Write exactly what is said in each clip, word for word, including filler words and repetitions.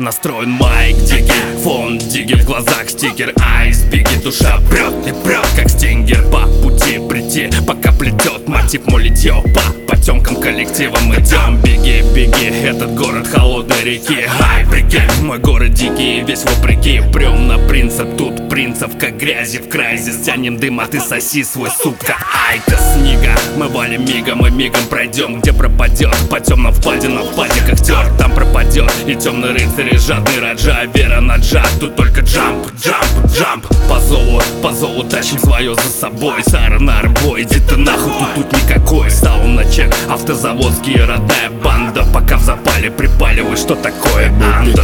настроен майк дикий, фон диги, в глазах стикер, айс биги, душа прет и прет, как стингер. По пути прийти, пока плетет мотив молитье. По потемкам коллективом идем. Беги, беги, этот город холодной реки. Ай, прикинь, мой город дикий, весь вопреки. Прем на принцип, тут принцев как грязи в крайзе. Стянем дым, а ты соси свой, сука. Ай-то снега, мы валим мигом и мигом пройдем. Где пропадет, по темным впадинам, в падиках тер, там пропадет. И темный рыцарь, и жадный раджа, вера на джаз. Тут только джамп, джамп, джамп. По зову, по зову тащим свое за собой. Сара на арбой, иди ты нахуй, тут, тут никакой. Сауна чек, автозаводские, родная банда. Пока в запале припаливай, что такое анда.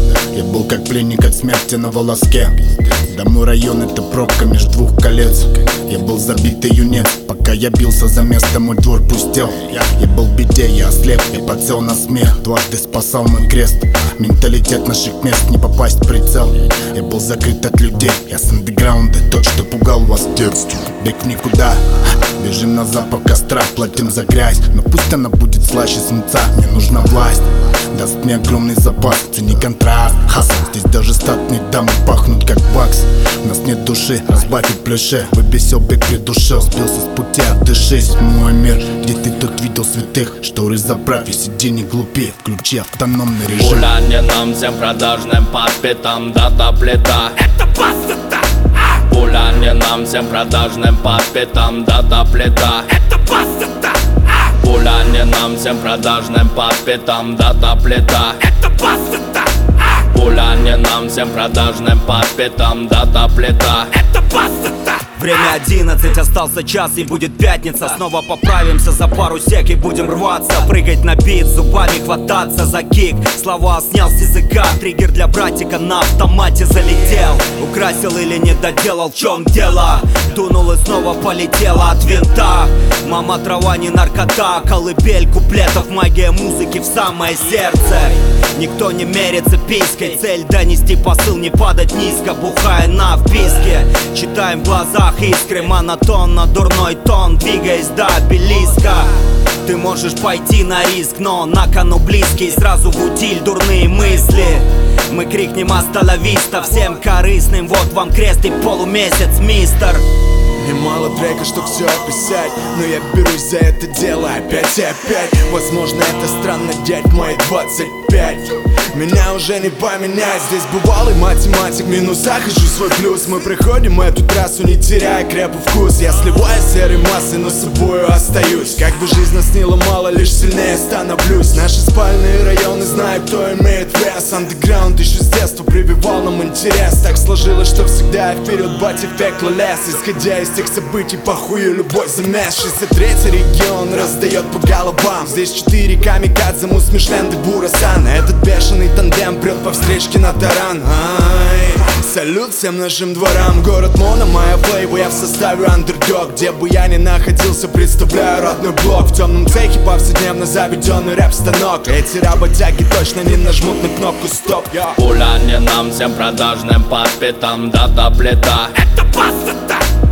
Я был как пленник от смерти на волоске. Домой район — это пробка между двух колец. Я был забитый юнец, пока я бился за место, мой двор пустел. Я был в беде, я ослеп и подсел на смех. Дважды спасал мой крест. Менталитет наших мест, не попасть в прицел. Я был закрыт от людей, я с андеграунда, тот, что пугал вас в детстве. Бег в никуда, бежим на запах костра, платим за грязь. Но пусть она будет слаще свинца, мне нужна власть. Даст мне огромный запас, цени контраст. Хасл, здесь даже статные дамы пахнут как бакс. У нас нет души, разбавить плюше. Выбесил бег, придушил, сбился с пути, отдышись. Мой мир, где ты тут видел святых. Шторы заправь и сиди не глупи, включи автономный режим. Гуляние нам всем продажным под пятам, дата плита. Это пастота. Гуляние нам всем продажным под пятам, дата плита. Это пастота. Гуляние нам всем продажным под пятам, дата плита. Это пастота. Гуляние нам всем продажным под пятам, дата плита. Это пастота. Время одиннадцать, остался час и будет пятница. Снова поправимся за пару сек и будем рваться. Прыгать на бит, зубами хвататься за кик. Слова снял с языка, триггер для братика на автомате залетел. Украсил или не доделал, в чем дело? Дунул и снова полетела от винта. Мама трава не наркота, колыбель куплетов, магия музыки в самое сердце. Никто не мерится писькой, цель донести посыл, не падать низко, бухая на вписке. Читаем в глазах искры, монотонно, дурной тон, двигаясь до обелиска. Ты можешь пойти на риск, но на кону близкий, сразу в утиль дурные мысли. Мы крикнем «Асталависта» всем корыстным, вот вам крест и полумесяц, мистер. И мало трека, чтоб все описать, но я берусь за это дело опять и опять. Возможно, это странно, дядь, мои двадцать пять. Меня уже не поменять, здесь бывалый математик, в минусах ищу свой плюс. Мы проходим эту трассу, не теряя крепкий вкус. Я сливаю серой массой, но собою остаюсь. Как бы жизнь нас не ломала, лишь сильнее становлюсь. Наши спальные районы знают, кто имеет вес. Андеграунд еще с детства прививал нам интерес. Так сложилось, что всегда вперед батя в пекло лез. Исходя из тех событий, похую любой замес. шестьдесят третий регион раздает по головам. Здесь четыре камикадзе, мус Мишленд и Бурасан. Этот бешеный тандем прет по встречке на таран. Ай, салют всем нашим дворам. Город Моно, моя флейва, я в составе андердог. Где бы я ни находился, представляю родной блок. В темном цехе повседневно заведенный рэп-станок. Эти работяги точно не нажмут на кнопку стоп. Гуляние нам всем продажным под пятам, дата плита. Это пастота.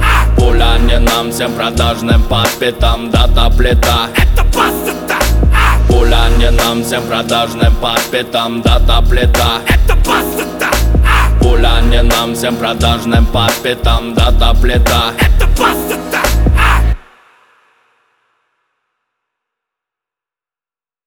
Гуляние нам всем продажным под пятам, дата плита. Это пастота. Гуляние нам всем продажным под пятам, дата плита. Это пастота. Гуляние нам всем продажным под пятам, дата плита. Это пастота.